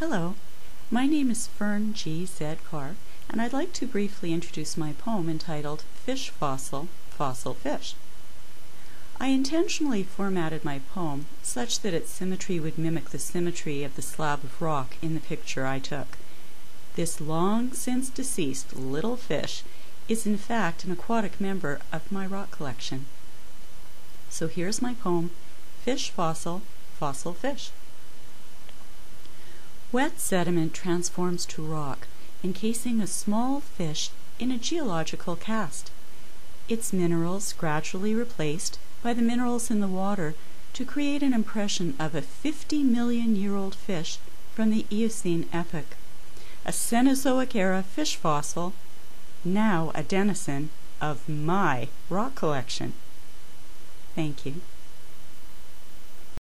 Hello, my name is Fern G. Zedkar, and I'd like to briefly introduce my poem entitled Fish Fossil, Fossil Fish. I intentionally formatted my poem such that its symmetry would mimic the symmetry of the slab of rock in the picture I took. This long since deceased little fish is in fact an aquatic member of my rock collection. So here's my poem, Fish Fossil, Fossil Fish. Wet sediment transforms to rock, encasing a small fish in a geological cast. Its minerals gradually replaced by the minerals in the water to create an impression of a 50-million-year-old fish from the Eocene epoch, a Cenozoic-era fish fossil, now a denizen of my rock collection. Thank you.